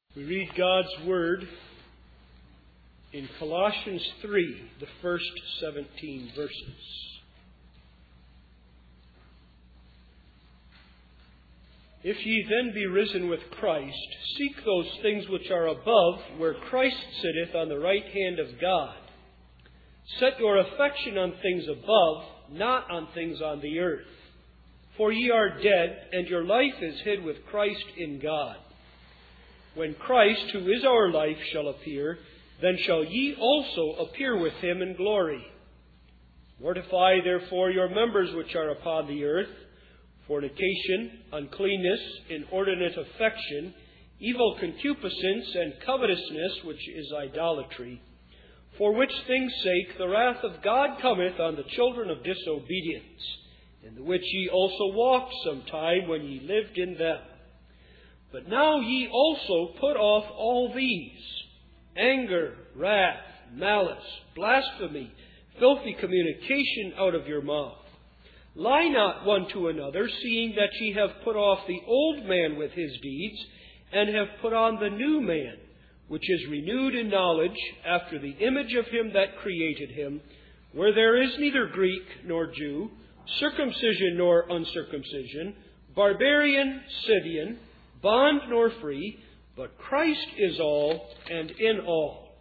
We read God's Word in Colossians 3, the first 17 verses. If ye then be risen with Christ, seek those things which are above, where Christ sitteth on the right hand of God. Set your affection on things above, not on things on the earth. For ye are dead, and your life is hid with Christ in God. When Christ, who is our life, shall appear, then shall ye also appear with him in glory. Mortify therefore your members which are upon the earth, fornication, uncleanness, inordinate affection, evil concupiscence, and covetousness, which is idolatry. For which things' sake the wrath of God cometh on the children of disobedience, in the which ye also walked sometime when ye lived in them. But now ye also put off all these: anger, wrath, malice, blasphemy, filthy communication out of your mouth. Lie not one to another, seeing that ye have put off the old man with his deeds, and have put on the new man, which is renewed in knowledge after the image of him that created him, where there is neither Greek nor Jew, circumcision nor uncircumcision, barbarian, Scythian, bond nor free, but Christ is all and in all.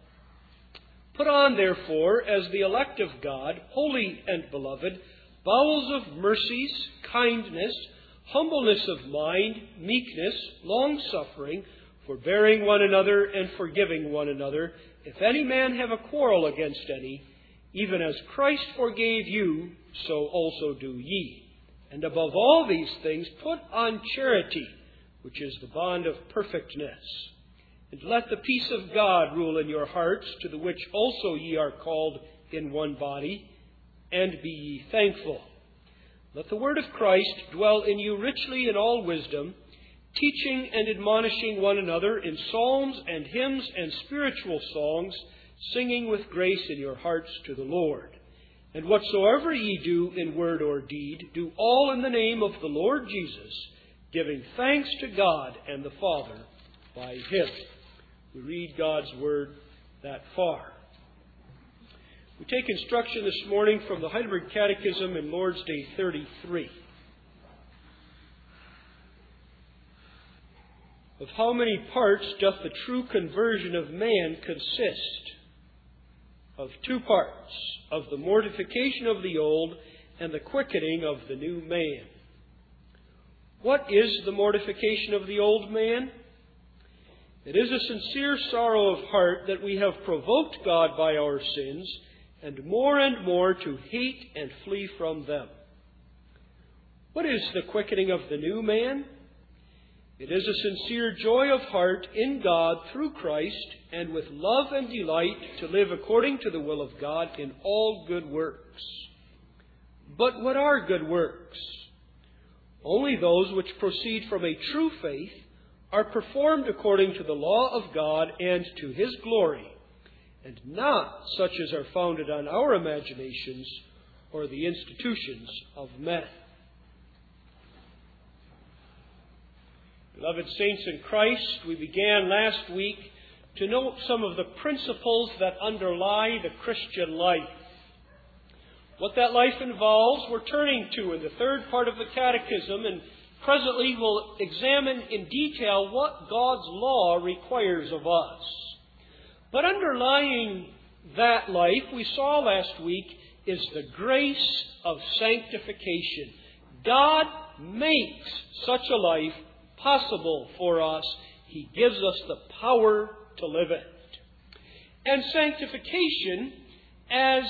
Put on, therefore, as the elect of God, holy and beloved, bowels of mercies, kindness, humbleness of mind, meekness, long-suffering, forbearing one another and forgiving one another, if any man have a quarrel against any, even as Christ forgave you, so also do ye. And above all these things put on charity, which is the bond of perfectness. And let the peace of God rule in your hearts, to the which also ye are called in one body, and be ye thankful. Let the word of Christ dwell in you richly in all wisdom, teaching and admonishing one another in psalms and hymns and spiritual songs, singing with grace in your hearts to the Lord. And whatsoever ye do in word or deed, do all in the name of the Lord Jesus, giving thanks to God and the Father by him. We read God's Word that far. We take instruction this morning from the Heidelberg Catechism in Lord's Day 33. Of how many parts doth the true conversion of man consist? Of two parts, of the mortification of the old and the quickening of the new man. What is the mortification of the old man? It is a sincere sorrow of heart that we have provoked God by our sins, and more to hate and flee from them. What is the quickening of the new man? It is a sincere joy of heart in God through Christ, and with love and delight to live according to the will of God in all good works. But what are good works? Only those which proceed from a true faith, are performed according to the law of God and to his glory, and not such as are founded on our imaginations or the institutions of men. Beloved saints in Christ, we began last week to note some of the principles that underlie the Christian life. What that life involves, we're turning to in the third part of the Catechism, and presently we'll examine in detail what God's law requires of us. But underlying that life, we saw last week, is the grace of sanctification. God makes such a life possible for us. He gives us the power to live it. And sanctification, as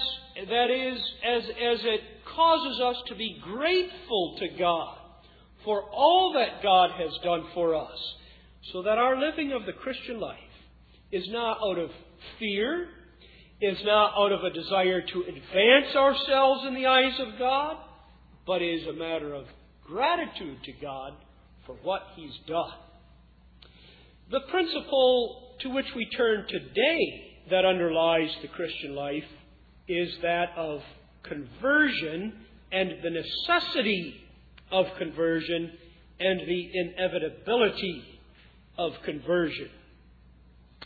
it causes us to be grateful to God for all that God has done for us, so that our living of the Christian life is not out of fear, is not out of a desire to advance ourselves in the eyes of God, but is a matter of gratitude to God for what He's done. The principle to which we turn today that underlies the Christian life is that of conversion and the necessity of conversion and the inevitability of conversion.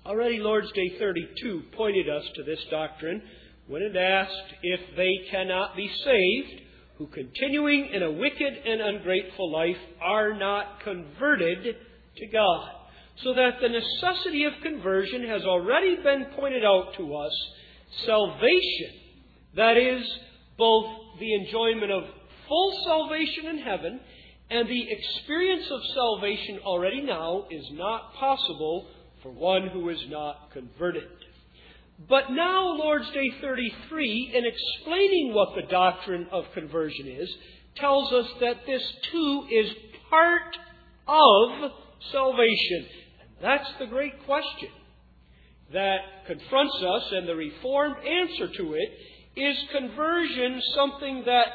Already Lord's Day 32 pointed us to this doctrine when it asked if they cannot be saved who, continuing in a wicked and ungrateful life, are not converted to God. So that the necessity of conversion has already been pointed out to us. Salvation, that is, both the enjoyment of full salvation in heaven and the experience of salvation already now, is not possible for one who is not converted. But now Lord's Day 33, in explaining what the doctrine of conversion is, tells us that this too is part of salvation. And that's the great question that confronts us, and the Reformed answer to it is: conversion something that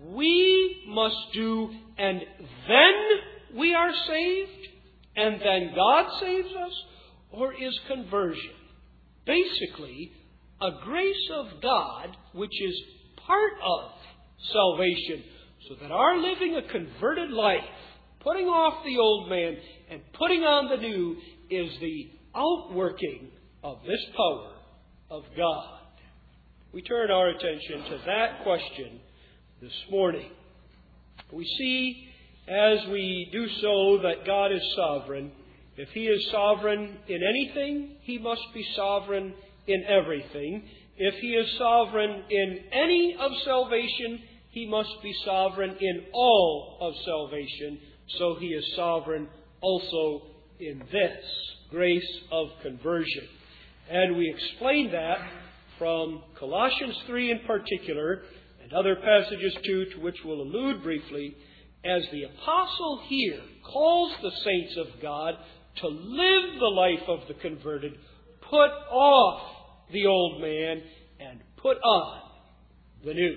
we must do and then we are saved and then God saves us? Or is conversion basically a grace of God which is part of salvation, so that our living a converted life, putting off the old man and putting on the new, is the outworking of this power of God? We turn our attention to that question this morning. We see, as we do so, that God is sovereign. If He is sovereign in anything, He must be sovereign in everything. If He is sovereign in any of salvation, He must be sovereign in all of salvation. So He is sovereign also in this grace of conversion. And we explain that from Colossians 3 in particular, and other passages too, to which we'll allude briefly, as the apostle here calls the saints of God to live the life of the converted, put off the old man and put on the new.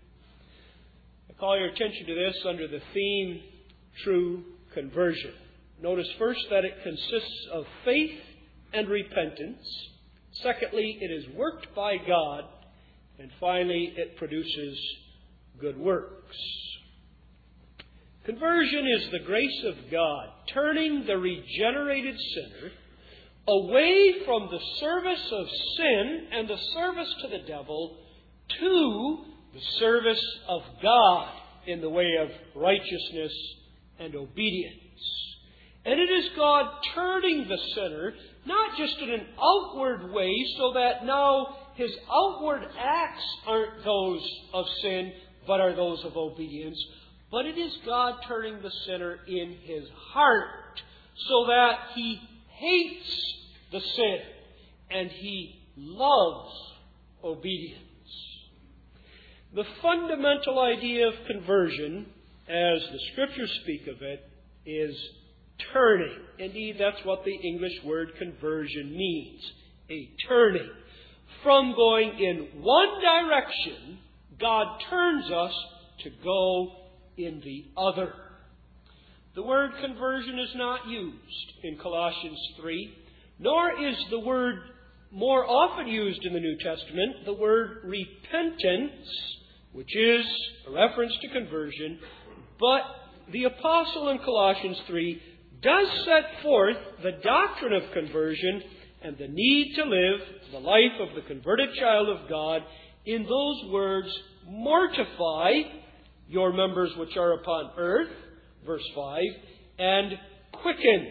I call your attention to this under the theme, true conversion. Notice first that it consists of faith and repentance. Secondly, it is worked by God. And finally, it produces good works. Conversion is the grace of God, turning the regenerated sinner away from the service of sin and the service to the devil to the service of God in the way of righteousness and obedience. And it is God turning the sinner, not just in an outward way, so that now his outward acts aren't those of sin, but are those of obedience. But it is God turning the sinner in his heart, so that he hates the sin and he loves obedience. The fundamental idea of conversion, as the Scriptures speak of it, is turning. Indeed, that's what the English word conversion means. A turning. From going in one direction, God turns us to go in the other. The word conversion is not used in Colossians 3, nor is the word more often used in the New Testament, the word repentance, which is a reference to conversion. But the apostle in Colossians 3 does set forth the doctrine of conversion and the need to live the life of the converted child of God in those words: mortify your members which are upon earth, verse 5, and quicken.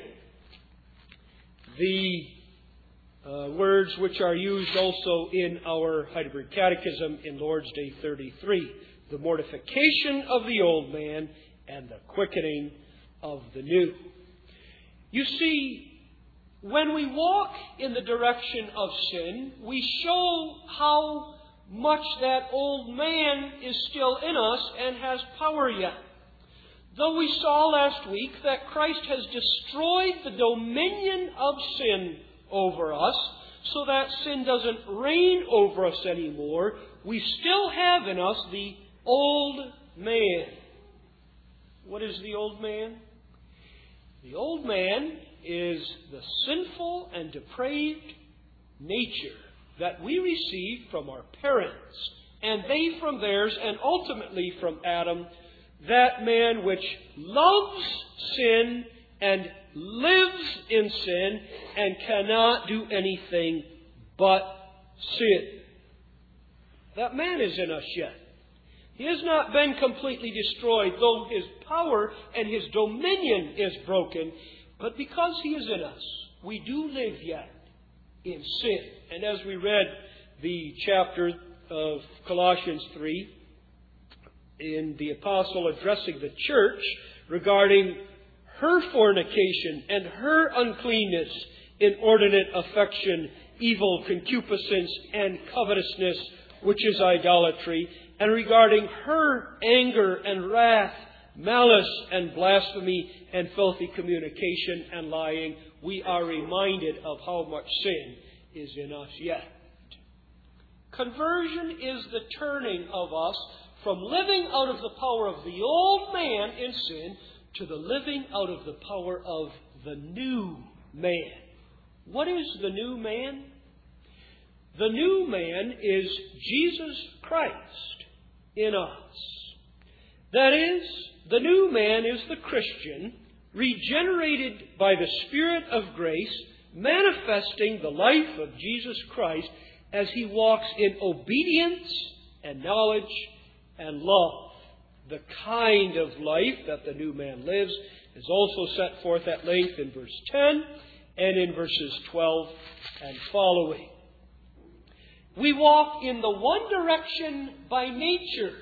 The words which are used also in our Heidelberg Catechism in Lord's Day 33. The mortification of the old man and the quickening of the new. You see, when we walk in the direction of sin, we show how much that old man is still in us and has power yet. Though we saw last week that Christ has destroyed the dominion of sin over us, so that sin doesn't reign over us anymore, we still have in us the old man. What is the old man? The old man is the sinful and depraved nature that we received from our parents, and they from theirs, and ultimately from Adam, that man which loves sin and lives in sin and cannot do anything but sin. That man is in us yet. He has not been completely destroyed, though his power and his dominion is broken. But because he is in us, we do live yet in sin. And as we read the chapter of Colossians 3, in the apostle addressing the church regarding her fornication and her uncleanness, inordinate affection, evil concupiscence, and covetousness, which is idolatry, and regarding her anger and wrath, malice and blasphemy, and filthy communication and lying, we are reminded of how much sin is in us yet. Conversion is the turning of us from living out of the power of the old man in sin to the living out of the power of the new man. What is the new man? The new man is Jesus Christ in us. That is, the new man is the Christian, regenerated by the Spirit of grace, manifesting the life of Jesus Christ as he walks in obedience and knowledge and love. The kind of life that the new man lives is also set forth at length in verse 10 and in verses 12 and following. We walk in the one direction by nature.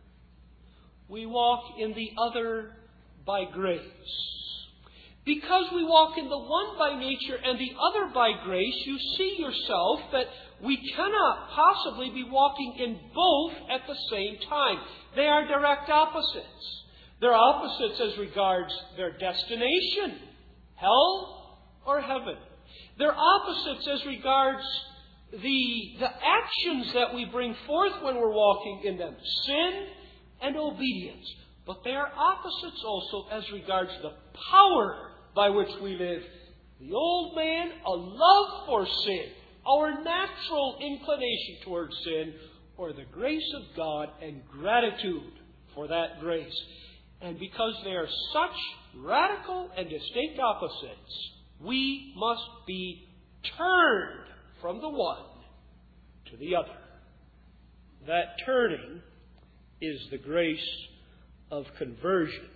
We walk in the other by grace. Because we walk in the one by nature and the other by grace, you see yourself that we cannot possibly be walking in both at the same time. They are direct opposites. They're opposites as regards their destination, hell or heaven. They're opposites as regards the actions that we bring forth when we're walking in them, sin and obedience. But they are opposites also as regards the power by which we live. The old man, a love for sin, our natural inclination towards sin, or the grace of God and gratitude for that grace. And because they are such radical and distinct opposites, we must be turned from the one to the other. That turning is the grace of conversion.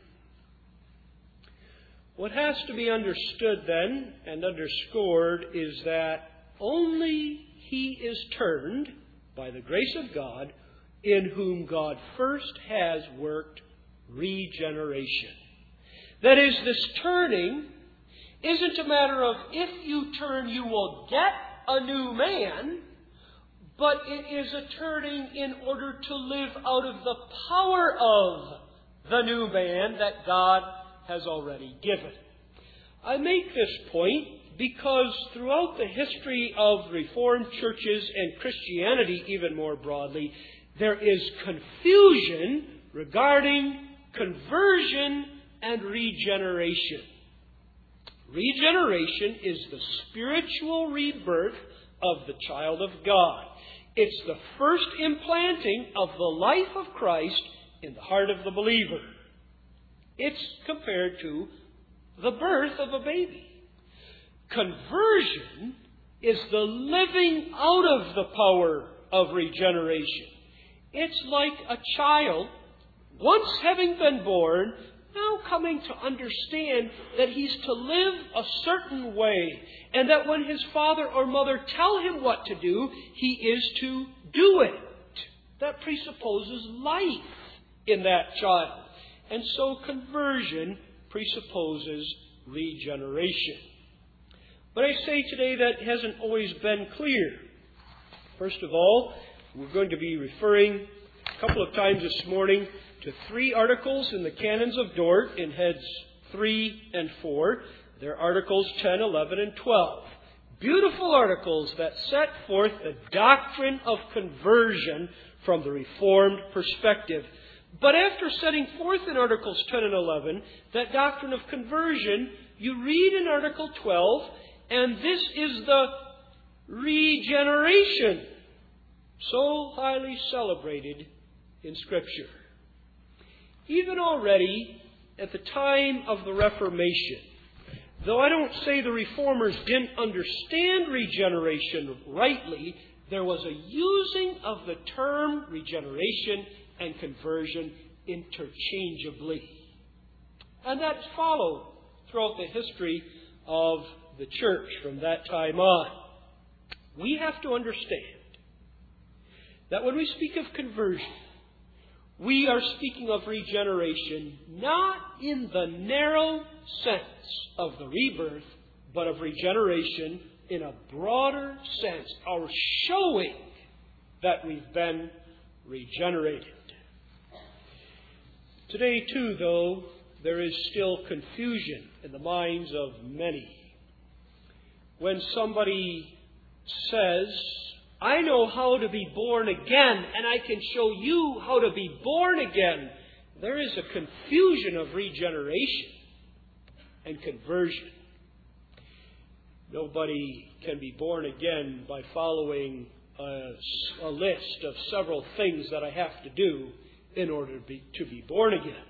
What has to be understood then and underscored is that only he is turned by the grace of God, in whom God first has worked regeneration. That is, this turning isn't a matter of if you turn you will get a new man, but it is a turning in order to live out of the power of the new man that God has already given. I make this point because throughout the history of Reformed churches and Christianity even more broadly, there is confusion regarding conversion and regeneration. Regeneration is the spiritual rebirth of the child of God. It's the first implanting of the life of Christ in the heart of the believer. It's compared to the birth of a baby. Conversion is the living out of the power of regeneration. It's like a child, once having been born, now coming to understand that he's to live a certain way, and that when his father or mother tell him what to do, he is to do it. That presupposes life in that child. And so conversion presupposes regeneration. But I say today that hasn't always been clear. First of all, we're going to be referring a couple of times this morning to 3 articles in the Canons of Dort in heads 3 and 4. They're articles 10, 11, and 12. Beautiful articles that set forth the doctrine of conversion from the Reformed perspective. But after setting forth in articles 10 and 11 that doctrine of conversion, you read in article 12, and this is the regeneration so highly celebrated in Scripture. Even already at the time of the Reformation, Though I don't say the Reformers didn't understand regeneration rightly, there was a using of the term regeneration and conversion interchangeably. And that's followed throughout the history of the church from that time on. We have to understand that when we speak of conversion, we are speaking of regeneration not in the narrow sense of the rebirth, but of regeneration in a broader sense, our showing that we've been regenerated. Today, too, though, there is still confusion in the minds of many. When somebody says, I know how to be born again, and I can show you how to be born again, there is a confusion of regeneration and conversion. Nobody can be born again by following a list of several things that I have to do in order to be born again.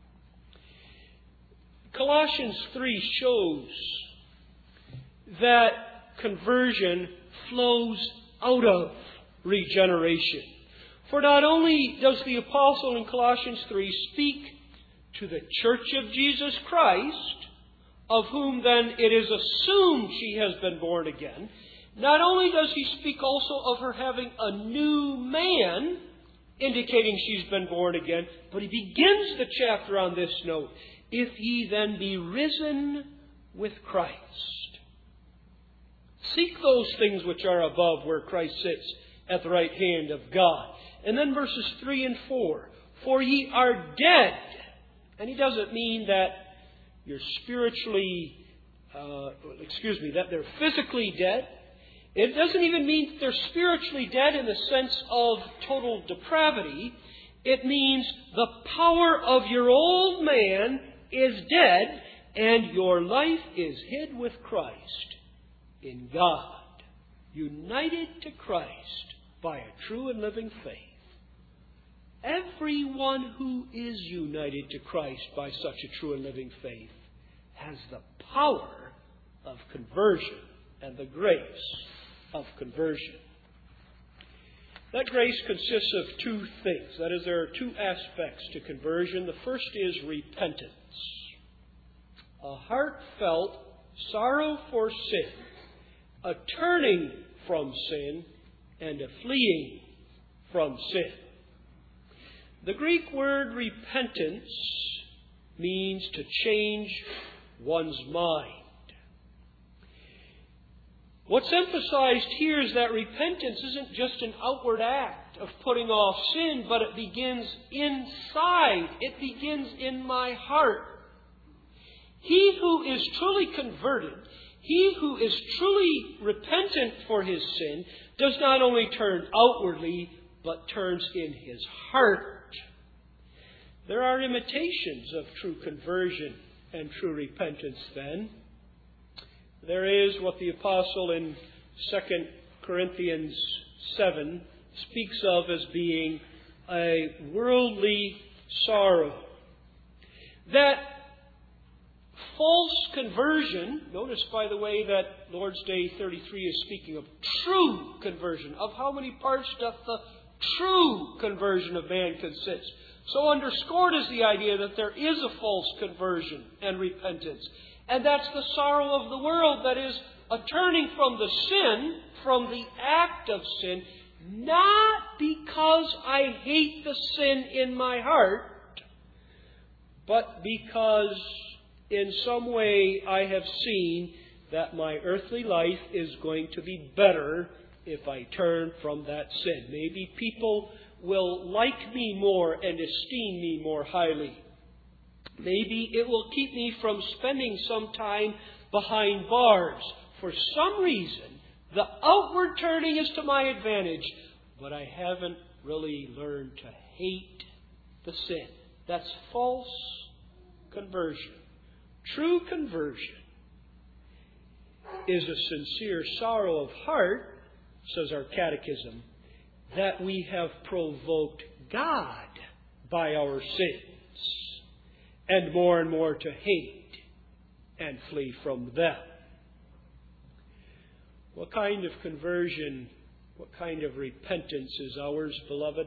Colossians 3 shows that conversion flows out of regeneration. For not only does the apostle in Colossians 3 speak to the church of Jesus Christ, of whom then it is assumed she has been born again, not only does he speak also of her having a new man, indicating she's been born again, but he begins the chapter on this note, if ye then be risen with Christ. Seek those things which are above, where Christ sits at the right hand of God. And then verses 3 and 4. For ye are dead. And he doesn't mean that you're spiritually, that they're physically dead. It doesn't even mean that they're spiritually dead in the sense of total depravity. It means the power of your old man is dead, and your life is hid with Christ in God, united to Christ by a true and living faith. Everyone who is united to Christ by such a true and living faith has the power of conversion and the grace of conversion. That grace consists of two things. That is, there are two aspects to conversion. The first is repentance. A heartfelt sorrow for sin, a turning from sin, and a fleeing from sin. The Greek word repentance means to change one's mind. What's emphasized here is that repentance isn't just an outward act of putting off sin, but it begins inside. It begins in my heart. He who is truly converted, he who is truly repentant for his sin, does not only turn outwardly, but turns in his heart. There are imitations of true conversion and true repentance then. There is what the apostle in 2 Corinthians 7 speaks of as being a worldly sorrow. That false conversion, notice by the way that Lord's Day 33 is speaking of true conversion. Of how many parts doth the true conversion of man consist? So underscored is the idea that there is a false conversion and repentance. And that's the sorrow of the world, that is, a turning from the sin, from the act of sin, not because I hate the sin in my heart, but because in some way I have seen that my earthly life is going to be better if I turn from that sin. Maybe people will like me more and esteem me more highly. Maybe it will keep me from spending some time behind bars. For some reason, the outward turning is to my advantage, but I haven't really learned to hate the sin. That's false conversion. True conversion is a sincere sorrow of heart, says our catechism, that we have provoked God by our sins, and more to hate and flee from them. What kind of conversion, what kind of repentance is ours, beloved?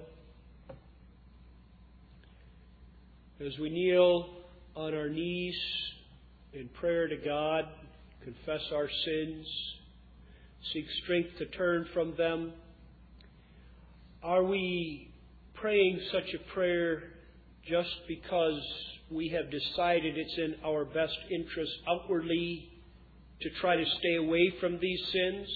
As we kneel on our knees in prayer to God, confess our sins, seek strength to turn from them, are we praying such a prayer just because we have decided it's in our best interest outwardly to try to stay away from these sins?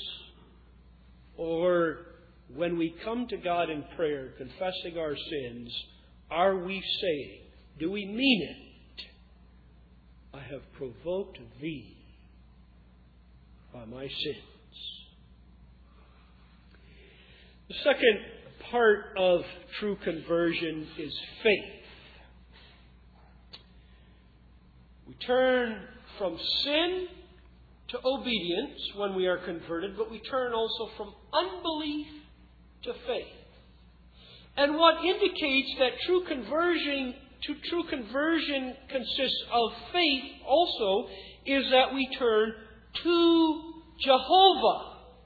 Or when we come to God in prayer, confessing our sins, are we saying, do we mean it? I have provoked thee by my sins. The second part of true conversion is faith. We turn from sin to obedience when we are converted, but we turn also from unbelief to faith. And what indicates that true conversion consists of faith also is that we turn to Jehovah.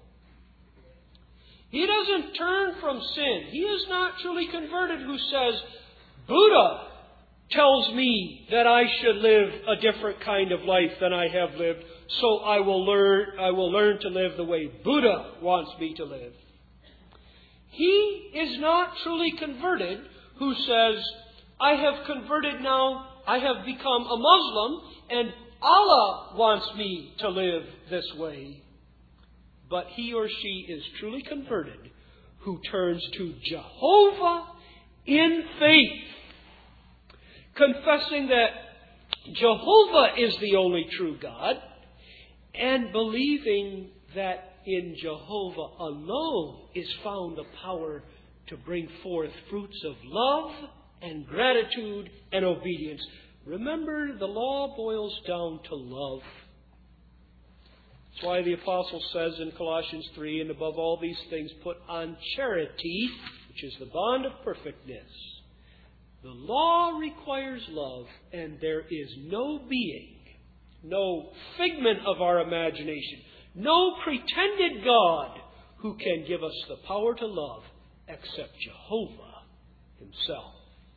He doesn't turn from sin. He is not truly converted who says, Buddha tells me that I should live a different kind of life than I have lived, so I will learn to live the way Buddha wants me to live. He is not truly converted who says, I have converted now, I have become a Muslim, and Allah wants me to live this way. But he or she is truly converted who turns to Jehovah in faith, confessing that Jehovah is the only true God, and believing that in Jehovah alone is found the power to bring forth fruits of love and gratitude and obedience. Remember, the law boils down to love. That's why the Apostle says in Colossians 3, and above all these things put on charity, which is the bond of perfectness. The law requires love, and there is no being, no figment of our imagination, no pretended God who can give us the power to love except Jehovah Himself.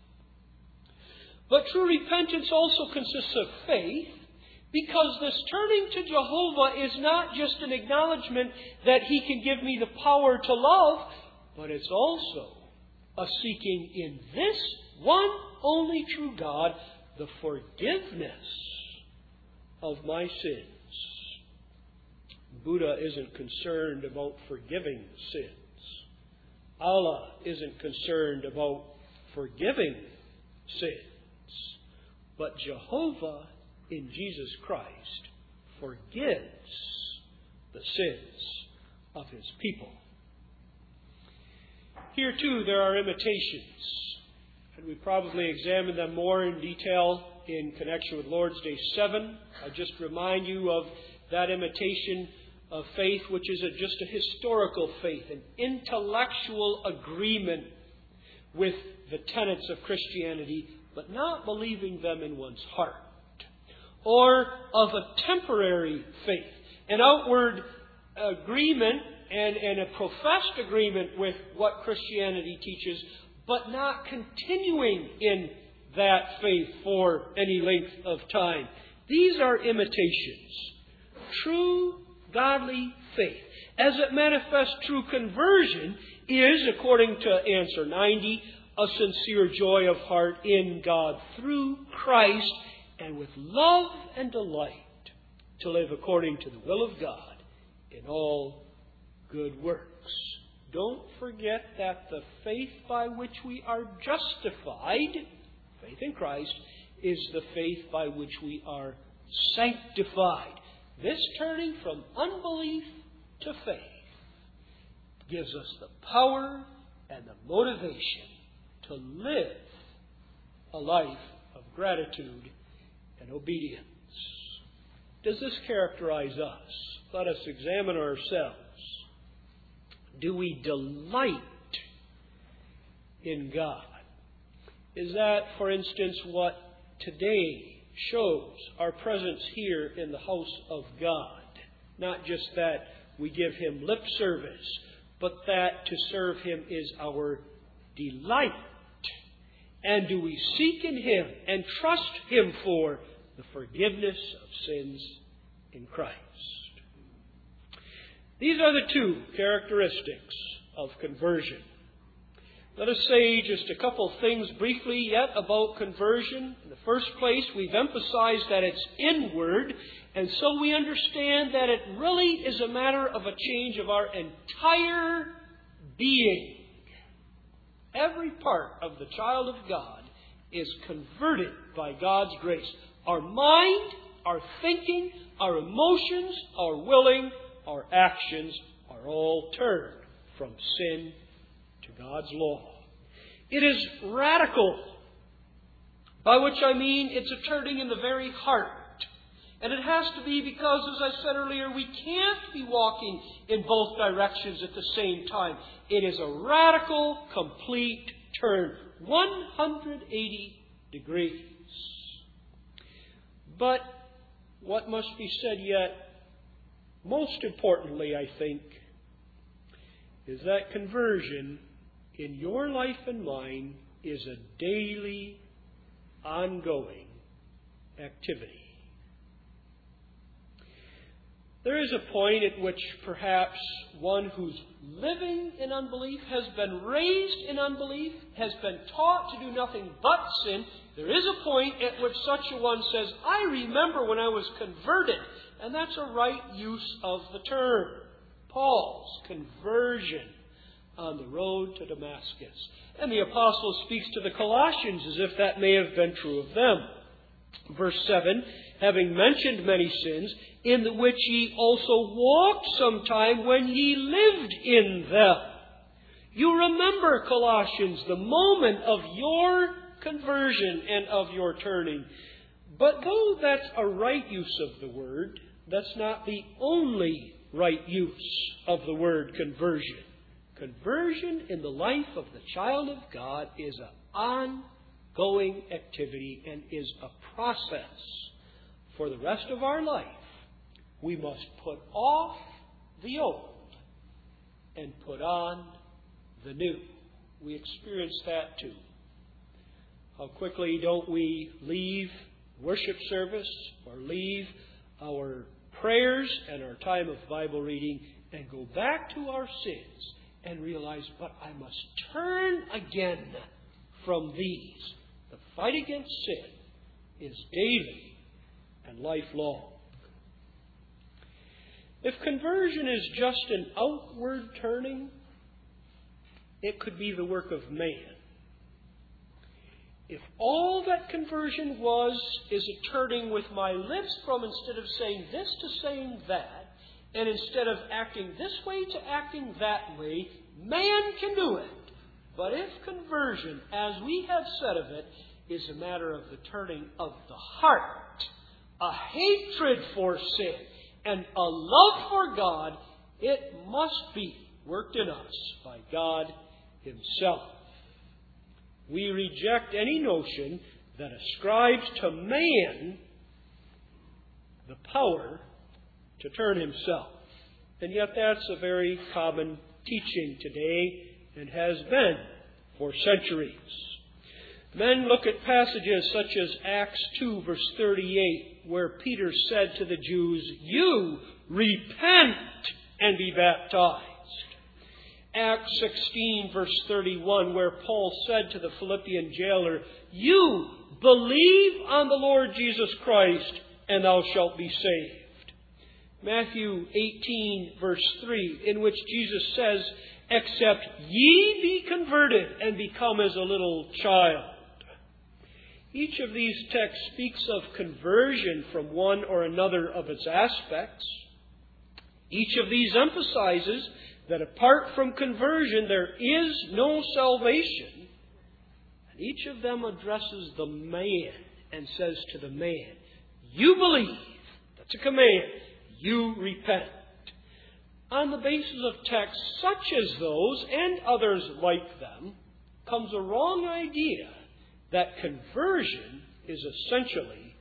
But true repentance also consists of faith, because this turning to Jehovah is not just an acknowledgement that He can give me the power to love, but it's also a seeking in this one only true God the forgiveness of my sins. Buddha isn't concerned about forgiving sins. Allah isn't concerned about forgiving sins. But Jehovah in Jesus Christ forgives the sins of His people. Here too there are imitations, and we probably examine them more in detail in connection with Lord's Day 7. I just remind you of that imitation of faith, which is just a historical faith, an intellectual agreement with the tenets of Christianity, but not believing them in one's heart. Or of a temporary faith, an outward agreement and a professed agreement with what Christianity teaches, but not continuing in that faith for any length of time. These are imitations. True godly faith, as it manifests true conversion, is, according to answer 90, a sincere joy of heart in God through Christ, and with love and delight to live according to the will of God in all good works. Don't forget that the faith by which we are justified, faith in Christ, is the faith by which we are sanctified. This turning from unbelief to faith gives us the power and the motivation to live a life of gratitude and obedience. Does this characterize us? Let us examine ourselves. Do we delight in God? Is that, for instance, what today shows our presence here in the house of God. Not just that we give Him lip service, but that to serve Him is our delight. And do we seek in Him and trust Him for the forgiveness of sins in Christ? These are the two characteristics of conversion. Let us say just a couple things briefly yet about conversion. In the first place, we've emphasized that it's inward, and so we understand that it really is a matter of a change of our entire being. Every part of the child of God is converted by God's grace. Our mind, our thinking, our emotions, our willing, our actions are all turned from sin to God's law. It is radical, by which I mean it's a turning in the very heart. And it has to be because, as I said earlier, we can't be walking in both directions at the same time. It is a radical, complete turn, 180 degrees. But what must be said yet, most importantly, I think, is that conversion in your life and mine is a daily, ongoing activity. There is a point at which perhaps one who's living in unbelief, has been raised in unbelief, has been taught to do nothing but sin. There is a point at which such a one says, I remember when I was converted. And that's a right use of the term. Paul's conversion on the road to Damascus. And the apostle speaks to the Colossians as if that may have been true of them. Verse 7, having mentioned many sins, in the which ye also walked sometime when ye lived in them. You remember, Colossians, the moment of your conversion and of your turning. But though that's a right use of the word, that's not the only right use of the word conversion. Conversion in the life of the child of God is an ongoing activity and is a process. For the rest of our life, we must put off the old and put on the new. We experience that too. How quickly don't we leave worship service or leave our prayers and our time of Bible reading and go back to our sins and realize, but I must turn again from these. The fight against sin is daily and lifelong. If conversion is just an outward turning, it could be the work of man. If all that conversion is a turning with my lips from instead of saying this to saying that, and instead of acting this way to acting that way, man can do it. But if conversion, as we have said of it, is a matter of the turning of the heart, a hatred for sin, and a love for God, it must be worked in us by God Himself. We reject any notion that ascribes to man the power to turn himself. And yet that's a very common teaching today and has been for centuries. Men look at passages such as Acts 2 verse 38, where Peter said to the Jews, you repent and be baptized. Acts 16 verse 31, where Paul said to the Philippian jailer, you believe on the Lord Jesus Christ and thou shalt be saved. Matthew 18 verse 3, in which Jesus says, except ye be converted and become as a little child. Each of these texts speaks of conversion from one or another of its aspects. Each of these emphasizes that apart from conversion there is no salvation. And each of them addresses the man and says to the man, you believe. That's a command. You repent. On the basis of texts such as those and others like them comes a wrong idea that conversion is essentially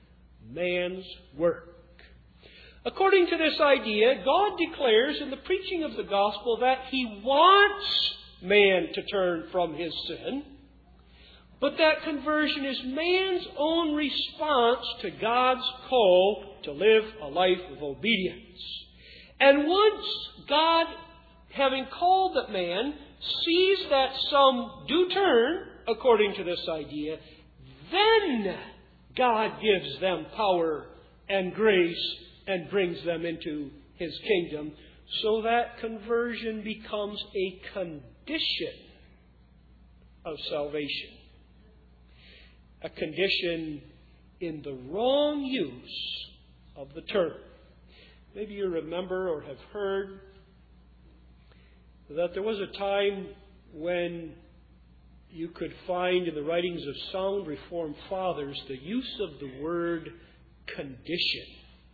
man's work. According to this idea, God declares in the preaching of the gospel that He wants man to turn from his sin, but that conversion is man's own response to God's call to live a life of obedience. And once God, having called that man, sees that some do turn, according to this idea, then God gives them power and grace and brings them into His kingdom, so that conversion becomes a condition of salvation. A condition in the wrong use of the term. Maybe you remember or have heard that there was a time when you could find in the writings of sound Reformed fathers the use of the word condition.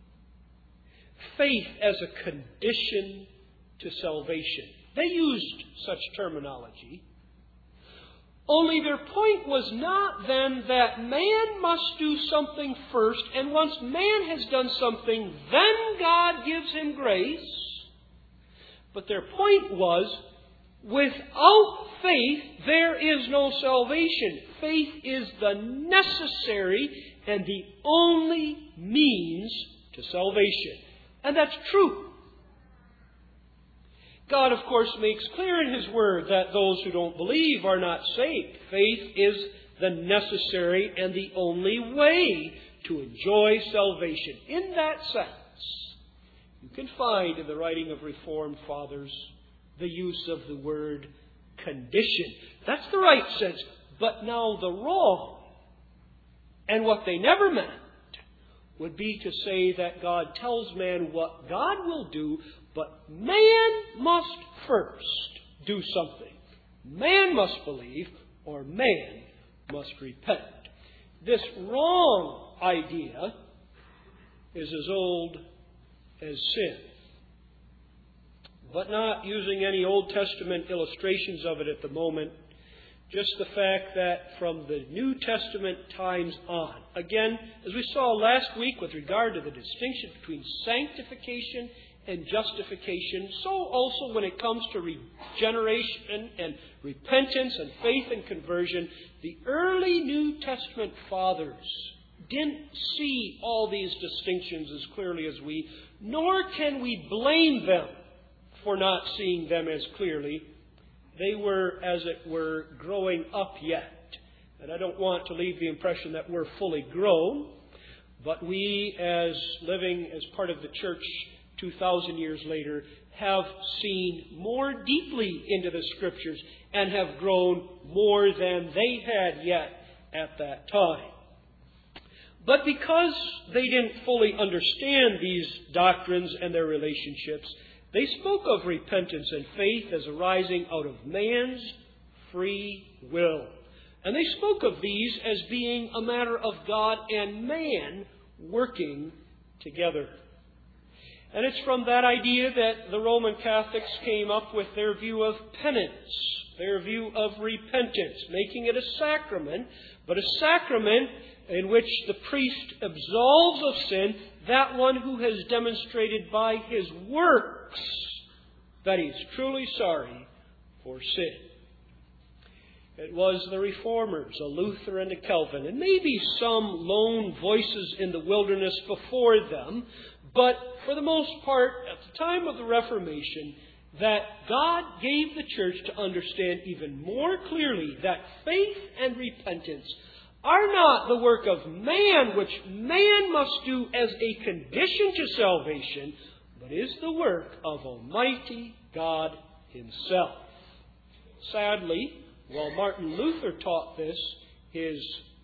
Faith as a condition to salvation. They used such terminology. Only their point was not then that man must do something first, and once man has done something, then God gives him grace. But their point was, without faith, there is no salvation. Faith is the necessary and the only means to salvation. And that's true. God, of course, makes clear in His Word that those who don't believe are not saved. Faith is the necessary and the only way to enjoy salvation. In that sense, you can find in the writing of Reformed fathers the use of the word condition. That's the right sense. But now the wrong, and what they never meant, would be to say that God tells man what God will do, but man must first do something. Man must believe, or man must repent. This wrong idea is as old as sin. But not using any Old Testament illustrations of it at the moment, just the fact that from the New Testament times on, again, as we saw last week with regard to the distinction between sanctification and justification, so also when it comes to regeneration and repentance and faith and conversion, the early New Testament fathers didn't see all these distinctions as clearly as we, nor can we blame them for not seeing them as clearly. They were, as it were, growing up yet. And I don't want to leave the impression that we're fully grown, but we, as living as part of the church 2,000 years later, have seen more deeply into the Scriptures and have grown more than they had yet at that time. But because they didn't fully understand these doctrines and their relationships, they spoke of repentance and faith as arising out of man's free will. And they spoke of these as being a matter of God and man working together. And it's from that idea that the Roman Catholics came up with their view of penance, their view of repentance, making it a sacrament, but a sacrament in which the priest absolves of sin that one who has demonstrated by his works that he's truly sorry for sin. It was the Reformers, a Luther and a Calvin, and maybe some lone voices in the wilderness before them, but for the most part, at the time of the Reformation, that God gave the church to understand even more clearly that faith and repentance are not the work of man, which man must do as a condition to salvation, but is the work of Almighty God Himself. Sadly, while Martin Luther taught this, his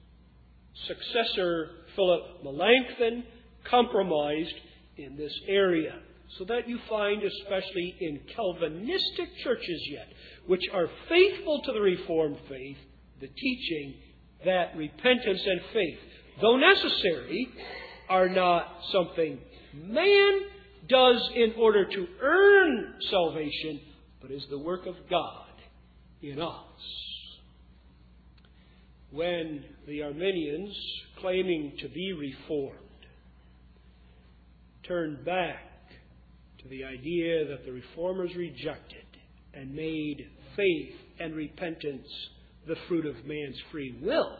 successor, Philip Melanchthon, compromised in this area. So that you find, especially in Calvinistic churches yet, which are faithful to the Reformed faith, the teaching that repentance and faith, though necessary, are not something man does in order to earn salvation, but is the work of God in us. When the Arminians, claiming to be Reformed, turned back to the idea that the Reformers rejected and made faith and repentance the fruit of man's free will.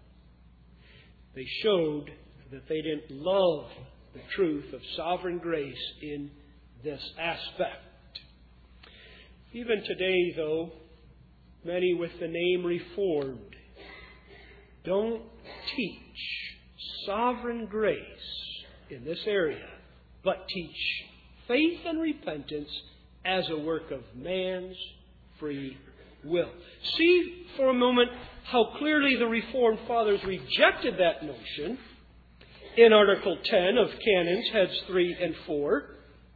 They showed that they didn't love the truth of sovereign grace in this aspect. Even today, though, many with the name Reformed don't teach sovereign grace in this area, but teach faith and repentance as a work of man's free will. See for a moment how clearly the Reformed Fathers rejected that notion in Article 10 of Canons, Heads 3 and 4.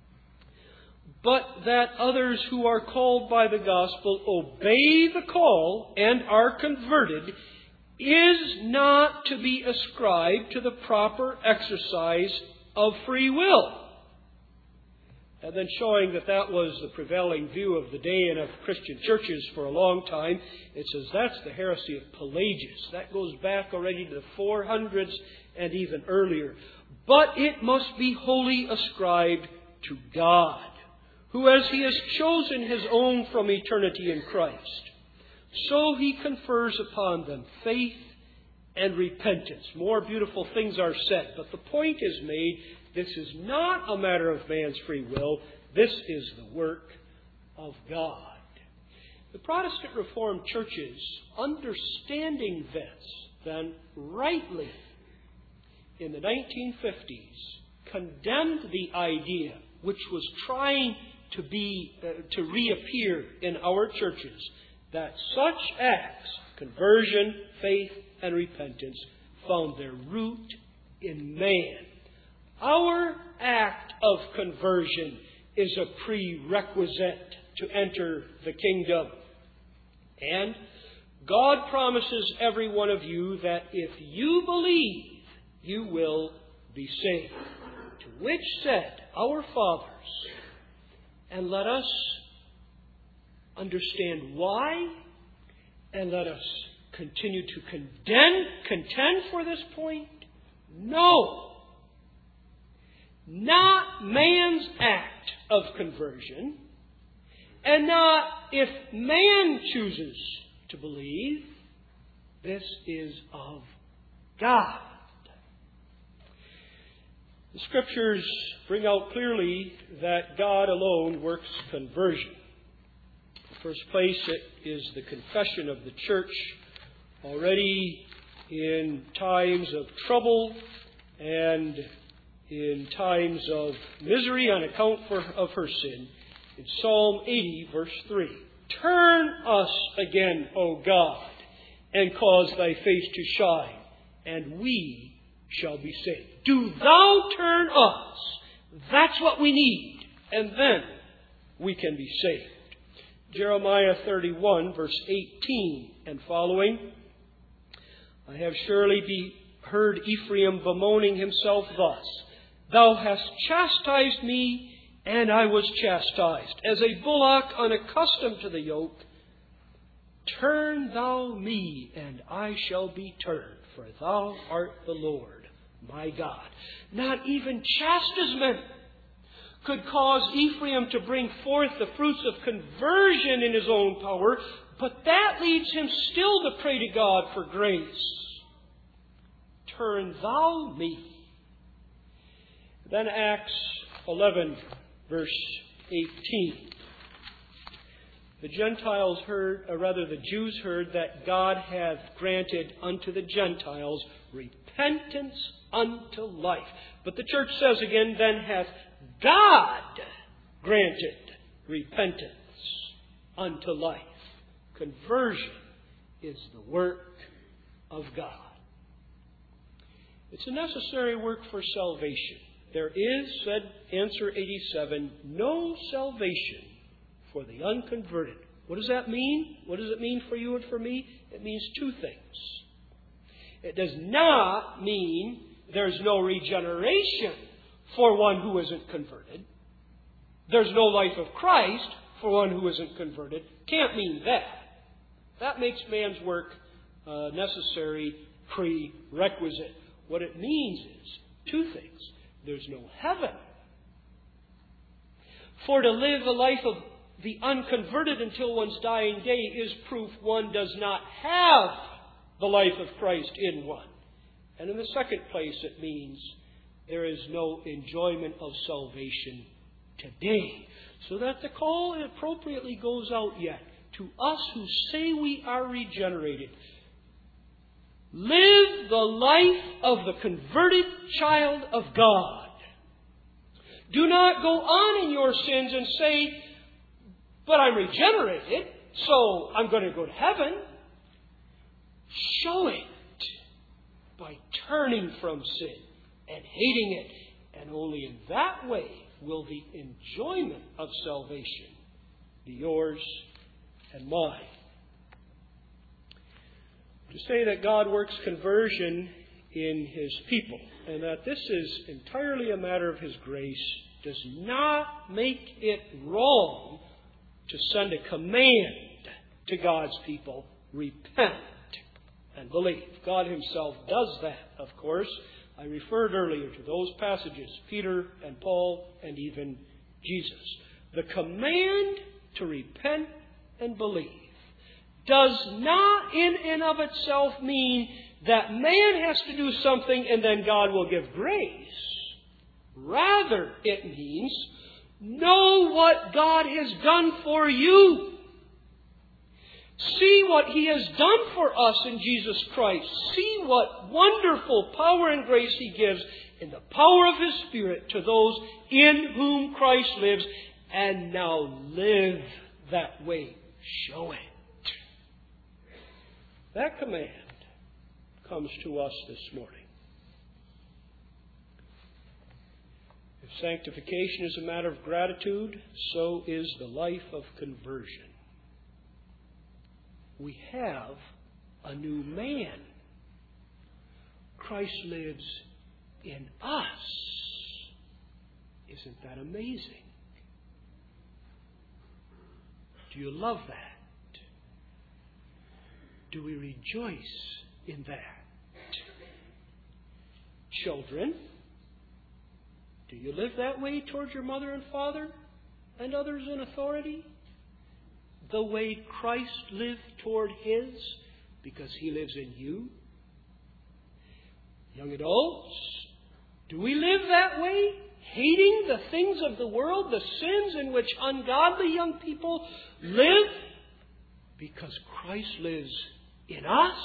But that others who are called by the gospel obey the call and are converted is not to be ascribed to the proper exercise of free will. And then showing that that was the prevailing view of the day and of Christian churches for a long time, it says that's the heresy of Pelagius. That goes back already to the 400s and even earlier. But it must be wholly ascribed to God, who as He has chosen His own from eternity in Christ, so He confers upon them faith and repentance. More beautiful things are said, but the point is made. This is not a matter of man's free will. This is the work of God. The Protestant Reformed churches, understanding this, then rightly, in the 1950s, condemned the idea which was trying to reappear in our churches, that such acts, conversion, faith, and repentance, found their root in man. Our act of conversion is a prerequisite to enter the kingdom. And God promises every one of you that if you believe, you will be saved. To which said our fathers, and let us understand why, and let us continue to contend for this point. No. Not man's act of conversion, and not if man chooses to believe. This is of God. The Scriptures bring out clearly that God alone works conversion. In the first place, it is the confession of the church already in times of trouble and in times of misery on account of her sin. In Psalm 80, verse 3, turn us again, O God, and cause thy face to shine, and we shall be saved. Do thou turn us. That's what we need. And then we can be saved. Jeremiah 31, verse 18 and following. I have surely heard Ephraim bemoaning himself thus. Thou hast chastised me, and I was chastised, as a bullock unaccustomed to the yoke. Turn thou me, and I shall be turned, for thou art the Lord, my God. Not even chastisement could cause Ephraim to bring forth the fruits of conversion in his own power, but that leads him still to pray to God for grace. Turn thou me. Then Acts 11, verse 18. The Jews heard that God hath granted unto the Gentiles repentance unto life. But the church says again, then hath God granted repentance unto life. Conversion is the work of God. It's a necessary work for salvation. There is, said answer 87, no salvation for the unconverted. What does that mean? What does it mean for you and for me? It means two things. It does not mean there's no regeneration for one who isn't converted. There's no life of Christ for one who isn't converted. Can't mean that. That makes man's work necessary prerequisite. What it means is two things. There's no heaven For to live a life of the unconverted until one's dying day is proof one does not have the life of Christ in one. And in the second place, it means there is no enjoyment of salvation today. So that the call appropriately goes out yet to us who say we are regenerated. Live the life of the converted child of God. Do not go on in your sins and say, but I'm regenerated, so I'm going to go to heaven. Show it by turning from sin and hating it. And only in that way will the enjoyment of salvation be yours and mine. To say that God works conversion in His people, and that this is entirely a matter of His grace, does not make it wrong to send a command to God's people, repent and believe. God Himself does that, of course. I referred earlier to those passages, Peter and Paul and even Jesus. The command to repent and believe does not in and of itself mean that man has to do something and then God will give grace. Rather, it means know what God has done for you. See what He has done for us in Jesus Christ. See what wonderful power and grace He gives in the power of His Spirit to those in whom Christ lives. And now live that way. Show it. That command comes to us this morning. If sanctification is a matter of gratitude, so is the life of conversion. We have a new man. Christ lives in us. Isn't that amazing? Do you love that? Do we rejoice in that? Children, do you live that way towards your mother and father and others in authority? The way Christ lived toward His, because He lives in you? Young adults, do we live that way? Hating the things of the world, the sins in which ungodly young people live? Because Christ lives in us?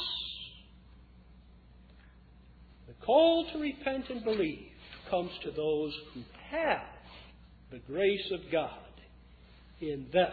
The call to repent and believe comes to those who have the grace of God in them.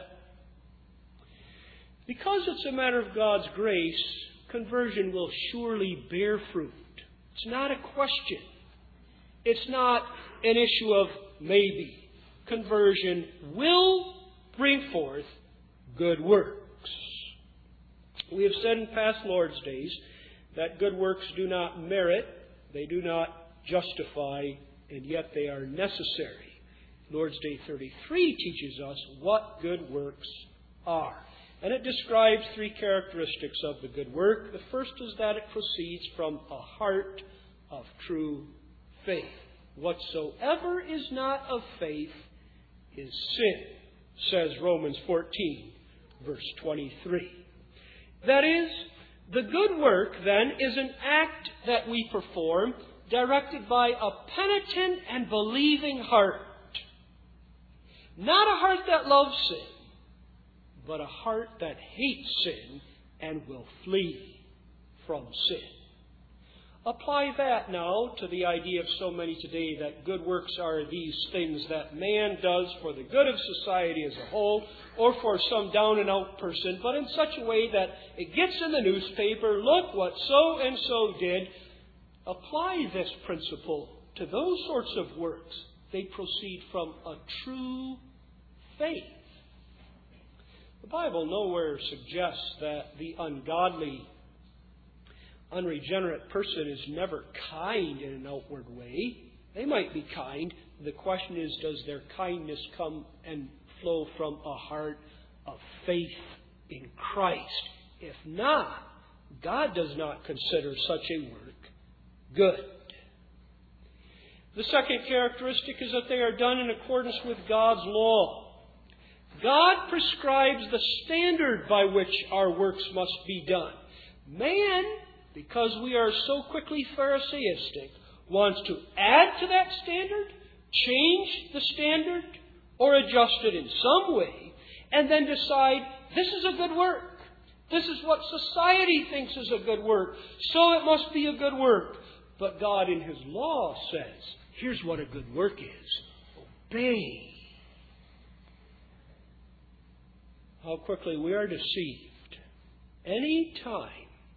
Because it's a matter of God's grace, conversion will surely bear fruit. It's not a question. It's not an issue of maybe. Conversion will bring forth good works. We have said in past Lord's days that good works do not merit, they do not justify, and yet they are necessary. Lord's Day 33 teaches us what good works are. And it describes three characteristics of the good work. The first is that it proceeds from a heart of true faith. Whatsoever is not of faith is sin, says Romans 14, verse 23. That is, the good work, then, is an act that we perform directed by a penitent and believing heart. Not a heart that loves sin, but a heart that hates sin and will flee from sin. Apply that now to the idea of so many today that good works are these things that man does for the good of society as a whole or for some down-and-out person, but in such a way that it gets in the newspaper, look what so-and-so did. Apply this principle to those sorts of works. They proceed from a true faith. The Bible nowhere suggests that the ungodly, unregenerate person is never kind in an outward way. They might be kind. The question is, does their kindness come and flow from a heart of faith in Christ? If not, God does not consider such a work good. The second characteristic is that they are done in accordance with God's law. God prescribes the standard by which our works must be done. Man, because we are so quickly Pharisaistic, wants to add to that standard, change the standard, or adjust it in some way, and then decide, this is a good work. This is what society thinks is a good work, so it must be a good work. But God in His law says, here's what a good work is. Obey. How quickly we are deceived. Any time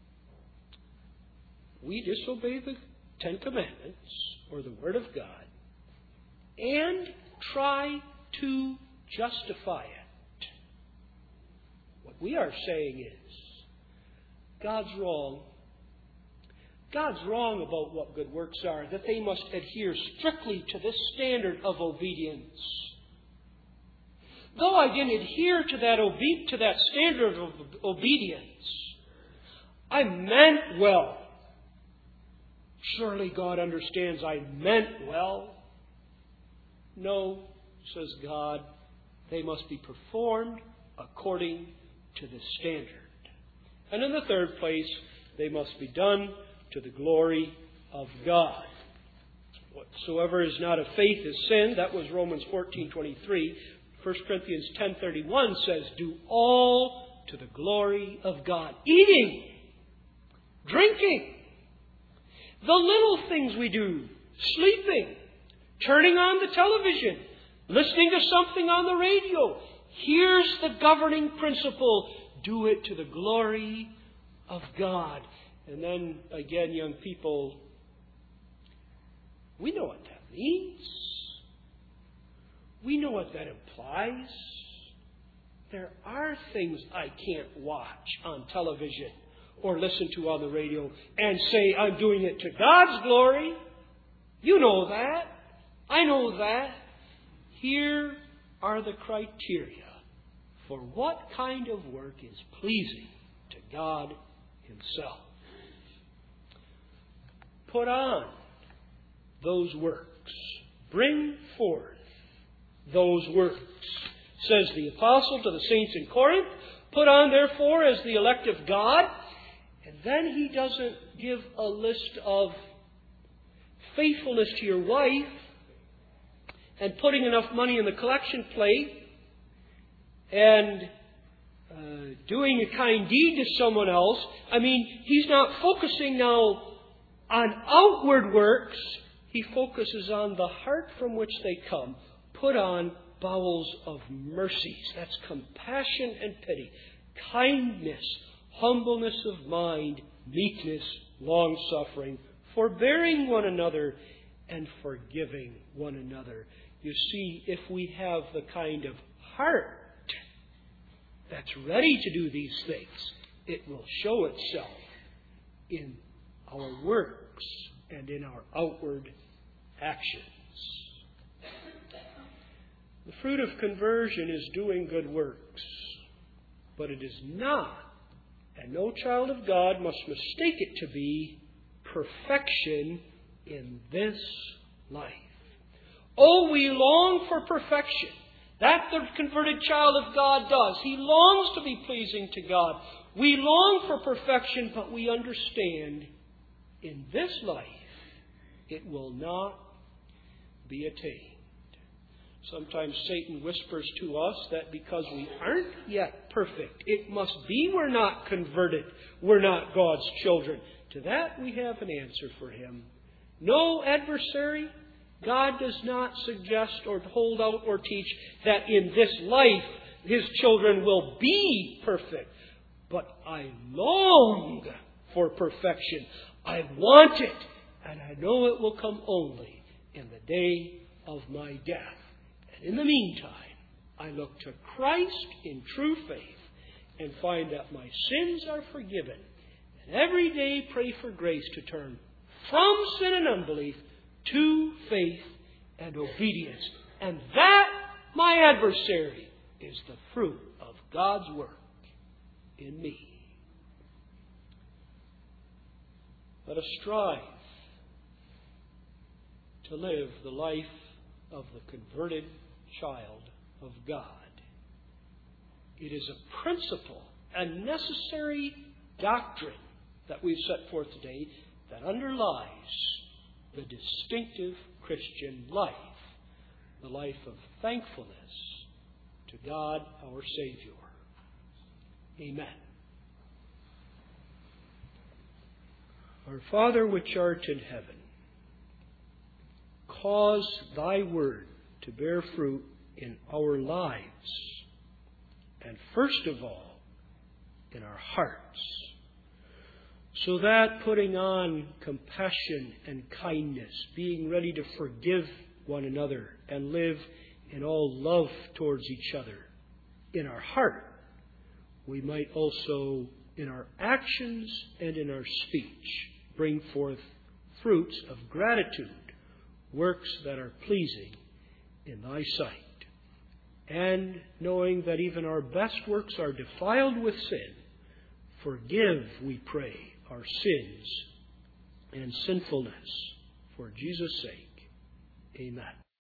we disobey the Ten Commandments or the Word of God and try to justify it, what we are saying is, God's wrong. God's wrong about what good works are, that they must adhere strictly to this standard of obedience. Though I didn't adhere to that standard of obedience, I meant well. Surely God understands I meant well. No, says God, they must be performed according to the standard. And in the third place, they must be done to the glory of God. Whatsoever is not of faith is sin. That was Romans 14:23. 1 Corinthians 10:31 says, do all to the glory of God. Eating, drinking, the little things we do, sleeping, turning on the television, listening to something on the radio. Here's the governing principle. Do it to the glory of God. And then, again, young people, we know what that means. We know what that implies. There are things I can't watch on television or listen to on the radio and say I'm doing it to God's glory. You know that. I know that. Here are the criteria for what kind of work is pleasing to God Himself. Put on those works. Bring forth those works. Says the apostle to the saints in Corinth, put on therefore as the elect of God. And then he doesn't give a list of faithfulness to your wife and putting enough money in the collection plate and doing a kind deed to someone else. I mean, he's not focusing now on outward works. He focuses on the heart from which they come. Put on bowels of mercies. That's compassion and pity, kindness, humbleness of mind, meekness, long-suffering, forbearing one another, and forgiving one another. You see, if we have the kind of heart that's ready to do these things, it will show itself in our works and in our outward actions. The fruit of conversion is doing good works, but it is not, and no child of God must mistake it to be, perfection in this life. Oh, we long for perfection. That the converted child of God does. He longs to be pleasing to God. We long for perfection, but we understand in this life it will not be attained. Sometimes Satan whispers to us that because we aren't yet perfect, it must be we're not converted, we're not God's children. To that we have an answer for him. No, adversary, God does not suggest or hold out or teach that in this life His children will be perfect. But I long for perfection. I want it, and I know it will come only in the day of my death. And in the meantime, I look to Christ in true faith and find that my sins are forgiven. And every day pray for grace to turn from sin and unbelief to faith and obedience. And that, my adversary, is the fruit of God's work in me. Let us strive to live the life of the converted child of God. It is a principle, a necessary doctrine that we've set forth today that underlies the distinctive Christian life, the life of thankfulness to God our Savior. Amen. Our Father which art in heaven, cause thy word to bear fruit in our lives, and first of all, in our hearts, so that putting on compassion and kindness, being ready to forgive one another and live in all love towards each other in our heart, we might also, in our actions and in our speech, bring forth fruits of gratitude, works that are pleasing in thy sight. And knowing that even our best works are defiled with sin, forgive, we pray, our sins and sinfulness for Jesus' sake. Amen.